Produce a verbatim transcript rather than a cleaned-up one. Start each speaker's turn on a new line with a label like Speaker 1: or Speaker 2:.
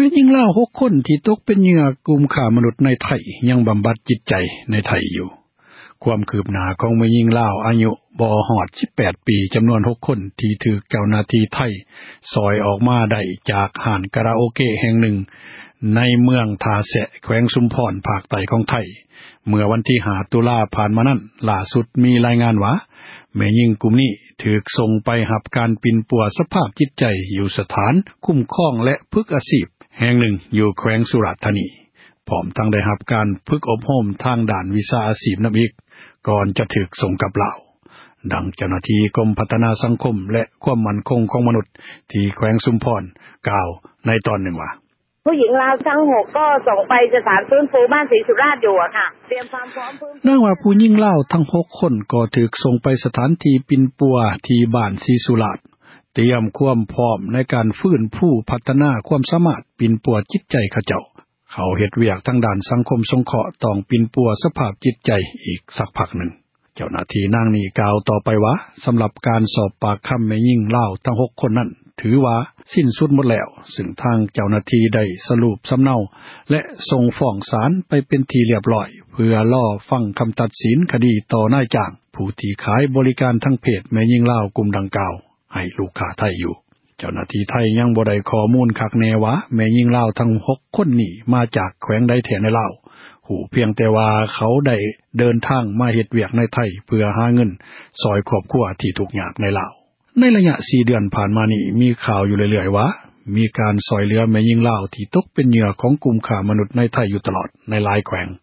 Speaker 1: ม่หญิงลาวหกคนที่ตกเป็นเหยื่อกลุ่มค้ามนุษย์ในไทยยังบำบัดจิตใจในไทยอยู่ความคืบหน้าของแม่หญิงลาวอายุบ่ฮอดสิบแปดปีจำนวนหกคนที่ถูกเจ้าหน้าที่ไทยซอยออกมาได้จากห้านคาราโอเกะแห่งหนึ่งในเมืองทาแสะแขวงชุมพรภาคใต้ของไทยเมื่อวันที่ห้าตุลาผ่านมานั้นล่าสุดมีรายงานว่าแม่หญิงกลุ่มนี้ถูกส่งไปรับการปิ่นปัวสภาพจิตใจอยู่สถานคุ้มครองและฝึกอาชีพแห่งหนึ่งอยู่แขวงสุราษฎร์ธานีพร้อมทั้งได้รับการฝึกอบรมทางด้านวิชาอาชีพนำอีกก่อนจะถูกส่งกลับลาวดังเจ้าหน้าที่กรมพัฒนาสังคมและความมั่นคงของมนุษย์ที่แขวงชุมพรกล่าวในตอนหนึ่งว่า
Speaker 2: ผู้หญิงลาวทั้งหกก็ส่งไปสถานฟื้นฟูบ้านศรีสุราษฎร์อยู่อะค่ะเตรียมความพร้อมฟื้น
Speaker 1: นางว่าผู้หญิงลาวทั้งหกคนก็ถูกส่งไปสถานที่ปิ่นปัวที่บ้านศรีสุราษฎร์เตรียมความพร้อมในการฟื้นฟูพัฒนาความสามารถปิ่นปัวจิตใจเขาเจ้าเขาเฮ็ดเวียกทางด้านสังคมสงเคราะห์ต้องปิ่นปัวสภาพจิตใจอีกสักพักหนึ่งเจ้าหน้าที่นางนี้กล่าวต่อไปว่าสำหรับการสอบปากคำแม่หญิงลาวทั้งหกคนนั้นถือว่าสิ้นสุดหมดแล้วซึ่งทางเจ้าหน้าที่ได้สรุปสำเนาและส่งฟ้องศาลไปเป็นที่เรียบร้อยเพื่อรอฟังคำตัดสินคดีต่อนายจ้างผู้ที่ขายบริการทางเพศแม่หญิงลาวกลุ่มดังกล่าวให้ลูกค้าไทยอยู่เจ้าหน้าที่ไทยยังบ่ได้ข้อมูลคักแน่ว่าแม่หญิงลาวทั้งหกคนนี้มาจากแขวงใดแท้ในลาวหูเพียงแต่ว่าเขาได้เดินทางมาเฮ็ดเวียกในไทยเพื่อหาเงินซอยครอบครัวที่ทุกข์ยากในลาวในระยะสี่เดือนผ่านมานี้มีข่าวอยู่เรื่อยๆว่ามีการซอยเหลือแม่หญิงลาวที่ตกเป็นเหยื่อของกลุ่มค้ามนุษย์ในไทยอยู่ตลอดในหลายแขวง